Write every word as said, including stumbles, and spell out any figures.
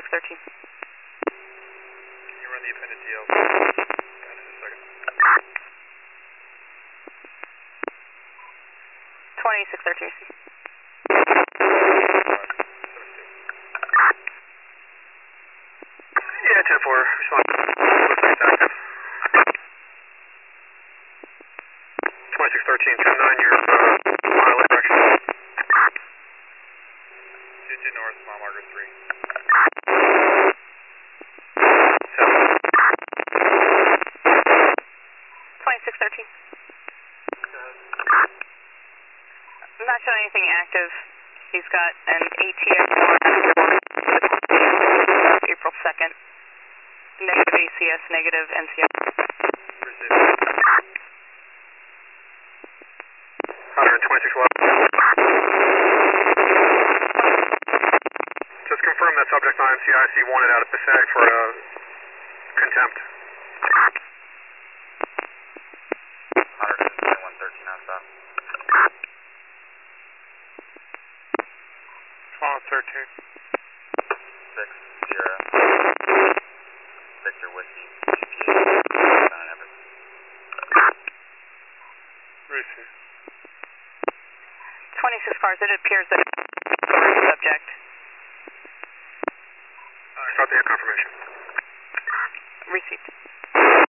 twenty-six thirteen. Can you run the appended D L? Just a second. twenty-six thirteen. Yeah, ten four. Respond. Looks like it's active. twenty-six thirteen, ten nine, you're uh, mile in direction. two two north, mile marker three. twenty-six thirteen. I'm not showing anything active. He's got an A T S April second. Negative A C S, negative N C S. one twenty-six watt. Just confirm that subject on M C I C wanted out of Passaic for uh, contempt. one twenty-one thirteen on stop. twelve thirteen. six zero. Victor Whiskey. G P A. Seven Everett. Receive. twenty-six cars, it appears that subject. Uh, start the confirmation. Received.